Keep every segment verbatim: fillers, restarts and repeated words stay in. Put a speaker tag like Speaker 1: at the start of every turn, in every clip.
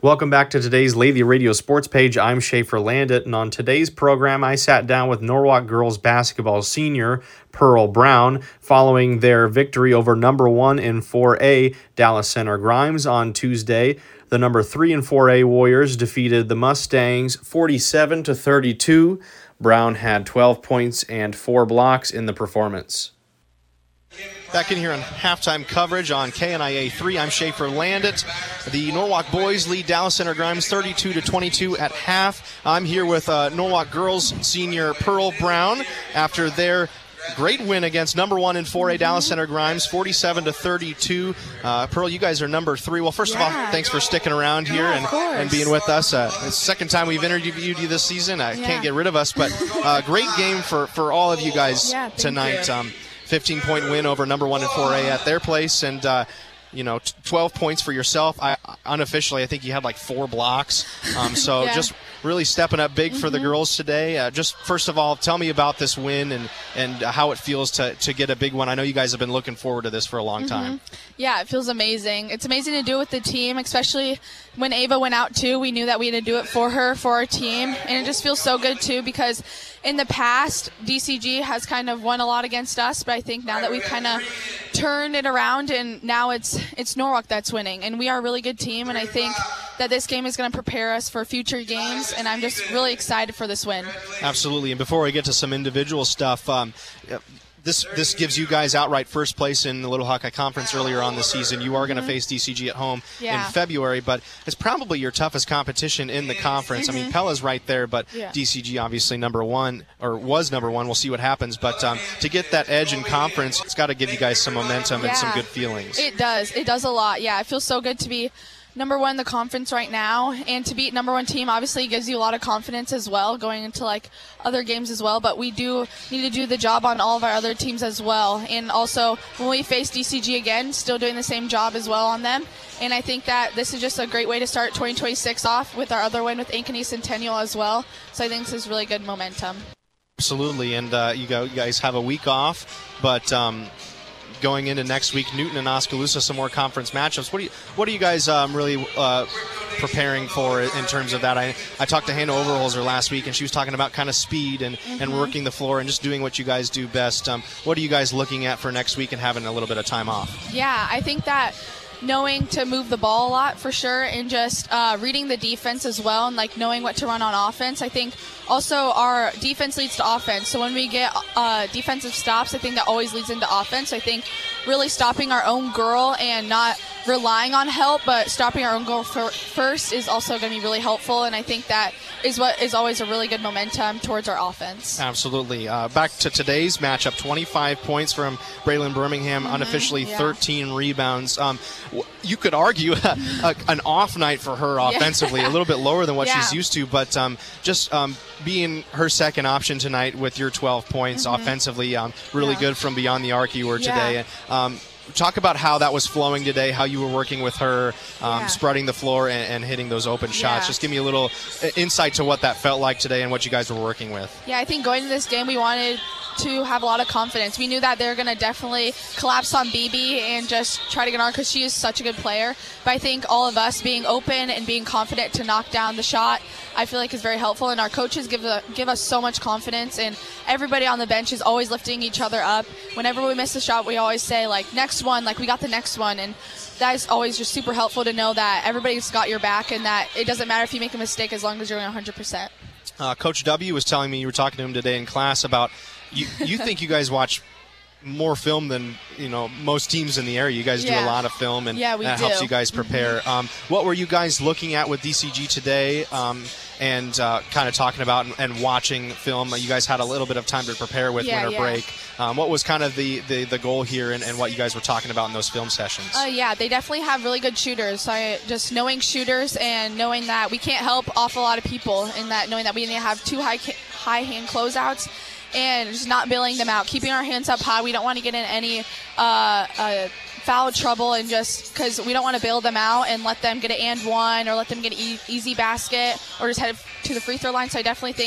Speaker 1: Welcome back to today's Lathe Radio Sports Page. I'm Schaefer Landit, and on today's program, I sat down with Norwalk girls basketball senior Pearl Brown following their victory over number one in four A Dallas Center Grimes on Tuesday. The number three and four A Warriors defeated the Mustangs forty-seven to thirty-two. Brown had twelve points and four blocks in the performance.
Speaker 2: Back in here on halftime coverage on K N I A three. I'm Schaefer Landit. The Norwalk boys lead Dallas Center Grimes thirty-two to twenty-two at half. I'm here with uh, Norwalk girls senior Pearl Brown after their great win against number one in four A Dallas Center Grimes, forty-seven to thirty-two. Uh, Pearl, you guys are number three. Well, first
Speaker 3: yeah.
Speaker 2: of all, thanks for sticking around here
Speaker 3: yeah,
Speaker 2: and, and being with us. Uh, it's the second time we've interviewed you this season. I
Speaker 3: yeah.
Speaker 2: can't get rid of us, but uh, great game for, for all of you guys
Speaker 3: yeah,
Speaker 2: tonight. Um, fifteen-point win over number one in four A at their place, and uh, you know, twelve points for yourself. I unofficially, I think you had like four blocks. Um, so
Speaker 3: yeah.
Speaker 2: just really stepping up big for mm-hmm. the girls today. Uh, just first of all, tell me about this win and and how it feels to to get a big one. I know you guys have been looking forward to this for a long mm-hmm. time.
Speaker 3: Yeah, it feels amazing. It's amazing to do it with the team, especially when Ava went out too. We knew that we had to do it for her, for our team, and it just feels so good too because in the past, D C G has kind of won a lot against us, but I think now that we've kind of turned it around and now it's it's Norwalk that's winning, and we are a really good team, and I think that this game is going to prepare us for future games, and I'm just really excited for this win.
Speaker 2: Absolutely, and before we get to some individual stuff, um, This this gives you guys outright first place in the Little Hawkeye Conference earlier on the season. You are going to mm-hmm. face D C G at home
Speaker 3: yeah.
Speaker 2: in February, but it's probably your toughest competition in the conference. Mm-hmm. I mean, Pella's right there, but
Speaker 3: yeah.
Speaker 2: D C G obviously number one, or was number one. We'll see what happens. But um, to get that edge in conference, it's got to give you guys some momentum
Speaker 3: yeah.
Speaker 2: and some good feelings.
Speaker 3: It does. It does a lot. Yeah, it feels so good to be number one in the conference right now, and to beat number one team obviously gives you a lot of confidence as well going into like other games as well, but we do need to do the job on all of our other teams as well, and also when we face D C G again, still doing the same job as well on them. And I think that this is just a great way to start twenty twenty-six off with our other win with Ankeny Centennial as well, so I think this is really good momentum.
Speaker 2: Absolutely, and uh, you, go, you guys have a week off, but um, going into next week, Newton and Oskaloosa, some more conference matchups. What do you, what are you guys um, really uh, preparing for in terms of that? I, I talked to Hannah Overholzer last week, and she was talking about kind of speed and, mm-hmm. and working the floor and just doing what you guys do best. Um, what are you guys looking at for next week and having a little bit of time off?
Speaker 3: Yeah, I think that knowing to move the ball a lot for sure, and just uh, reading the defense as well, and like knowing what to run on offense. I think also our defense leads to offense, so when we get uh, defensive stops, I think that always leads into offense. So I think really stopping our own girl and not relying on help, but stopping our own goal for, first is also going to be really helpful, and I think that is what is always a really good momentum towards our offense.
Speaker 2: Absolutely. Uh, back to today's matchup, twenty-five points from Braylon Birmingham, mm-hmm, unofficially
Speaker 3: yeah. thirteen
Speaker 2: rebounds. Um, you could argue a, a, an off night for her offensively,
Speaker 3: yeah.
Speaker 2: a little bit lower than what
Speaker 3: yeah.
Speaker 2: she's used to, but um, just um, being her second option tonight with your twelve points mm-hmm. offensively, um, really
Speaker 3: yeah.
Speaker 2: good from beyond the arc you were
Speaker 3: yeah.
Speaker 2: today. Um, Talk about how that was flowing today, how you were working with her, um,
Speaker 3: yeah.
Speaker 2: spreading the floor and, and hitting those open shots.
Speaker 3: Yeah.
Speaker 2: Just give me a little insight to what that felt like today and what you guys were working with.
Speaker 3: Yeah, I think going to this game, we wanted to have a lot of confidence. We knew that they were going to definitely collapse on B B and just try to get on because she is such a good player. But I think all of us being open and being confident to knock down the shot, I feel like is very helpful. And our coaches give a, give us so much confidence, and everybody on the bench is always lifting each other up. Whenever we miss a shot, we always say, like, next one, like, we got the next one. And that is always just super helpful to know that everybody's got your back and that it doesn't matter if you make a mistake as long as you're doing one hundred percent.
Speaker 2: Uh, Coach W was telling me, you were talking to him today in class about you, you think you guys watch more film than you know most teams in the area. You guys
Speaker 3: yeah.
Speaker 2: do a lot of film, and
Speaker 3: yeah, we
Speaker 2: that
Speaker 3: do.
Speaker 2: helps you guys prepare. Mm-hmm. Um, what were you guys looking at with D C G today, um, and uh, kind of talking about and, and watching film? You guys had a little bit of time to prepare with
Speaker 3: yeah,
Speaker 2: winter
Speaker 3: yeah.
Speaker 2: break. Um, what was kind of the, the, the goal here, and, and what you guys were talking about in those film sessions?
Speaker 3: Uh, yeah, they definitely have really good shooters. So I, just knowing shooters and knowing that we can't help off a lot of people, and that knowing that we need to have two high high hand closeouts. And just not bailing them out, keeping our hands up high. We don't want to get in any uh, uh, foul trouble, and just because we don't want to bail them out and let them get an and one or let them get an e- easy basket or just head to the free throw line. So I definitely think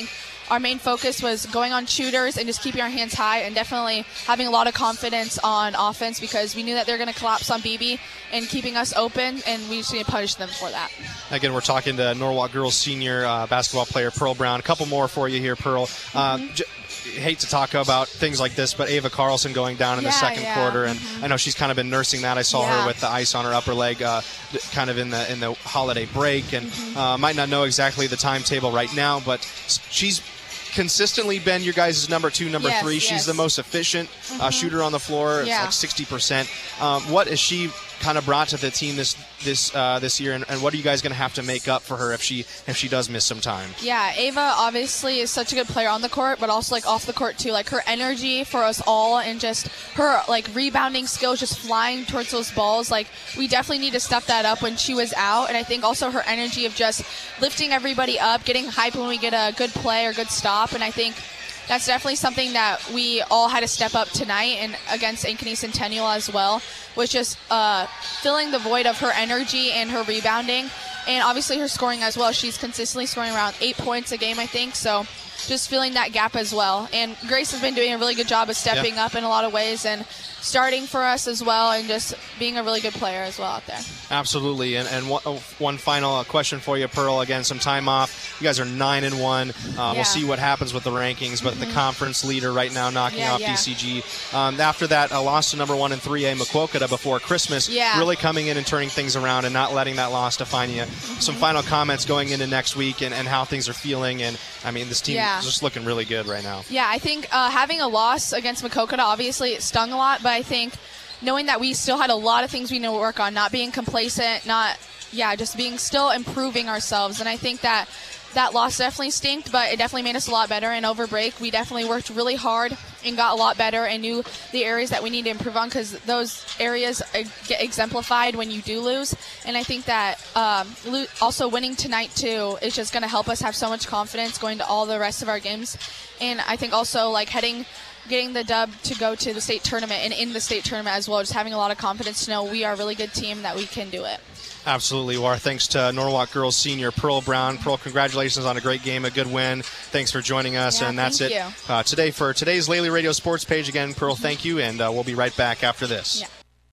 Speaker 3: our main focus was going on shooters and just keeping our hands high and definitely having a lot of confidence on offense because we knew that they're going to collapse on B B and keeping us open, and we just need to punish them for that.
Speaker 2: Again, we're talking to Norwalk girls senior uh, basketball player Pearl Brown. A couple more for you here, Pearl. Uh,
Speaker 3: mm-hmm.
Speaker 2: j- hate to talk about things like this, but Ava Carlson going down in
Speaker 3: yeah,
Speaker 2: the second
Speaker 3: yeah.
Speaker 2: quarter, and
Speaker 3: mm-hmm.
Speaker 2: I know she's kind of been nursing that. I saw
Speaker 3: yeah.
Speaker 2: her with the ice on her upper leg, uh, kind of in the in the holiday break, and
Speaker 3: mm-hmm.
Speaker 2: uh, might not know exactly the timetable right now, but she's consistently been your guys' number two, number
Speaker 3: yes,
Speaker 2: three.
Speaker 3: Yes.
Speaker 2: She's the most efficient
Speaker 3: mm-hmm.
Speaker 2: uh, shooter on the floor. It's
Speaker 3: yeah.
Speaker 2: like sixty percent. Um, what has she kind of brought to the team this this uh, this year, and, and what are you guys going to have to make up for her if she if she does miss some time?
Speaker 3: Yeah, Ava obviously is such a good player on the court, but also like off the court too. Like her energy for us all, and just her like rebounding skills, just flying towards those balls. Like we definitely need to step that up when she was out, and I think also her energy of just lifting everybody up, getting hype when we get a good play or good stop, and I think that's definitely something that we all had to step up tonight and against Ankeny Centennial as well, was just uh, filling the void of her energy and her rebounding, and obviously her scoring as well. She's consistently scoring around eight points a game, I think, so just filling that gap as well. And Grace has been doing a really good job of stepping
Speaker 2: yeah.
Speaker 3: up in a lot of ways and starting for us as well, and just being a really good player as well out there.
Speaker 2: Absolutely. And, and one, one final question for you, Pearl. Again, some time off. You guys are nine and one. Uh,
Speaker 3: yeah.
Speaker 2: We'll see what happens with the rankings, but
Speaker 3: mm-hmm.
Speaker 2: the conference leader right now knocking
Speaker 3: yeah,
Speaker 2: off
Speaker 3: yeah.
Speaker 2: D C G. Um, after that, a loss to number one in three A Maquoketa before Christmas.
Speaker 3: Yeah.
Speaker 2: Really coming in and turning things around and not letting that loss define you.
Speaker 3: Mm-hmm.
Speaker 2: Some final comments going into next week and, and how things are feeling. And I mean, this team
Speaker 3: yeah.
Speaker 2: is just looking really good right now.
Speaker 3: Yeah, I think uh, having a loss against Maquoketa, obviously it stung a lot, but I think knowing that we still had a lot of things we need to work on, not being complacent, not, yeah, just being still improving ourselves. And I think that that loss definitely stinked, but it definitely made us a lot better. And over break, we definitely worked really hard and got a lot better and knew the areas that we need to improve on, because those areas get exemplified when you do lose. And I think that um, also winning tonight, too, is just going to help us have so much confidence going to all the rest of our games. And I think also, like, heading getting the dub to go to the state tournament and in the state tournament as well, just having a lot of confidence to know we are a really good team, that we can do it.
Speaker 2: Absolutely. Well, our thanks to Norwalk girls senior Pearl Brown. Pearl, congratulations on a great game, a good win. Thanks for joining us.
Speaker 3: Yeah,
Speaker 2: and that's
Speaker 3: thank
Speaker 2: it
Speaker 3: you.
Speaker 2: uh, today for today's Laley Radio Sports page. Again, Pearl, thank you, and uh, we'll be right back after this.
Speaker 3: Yeah.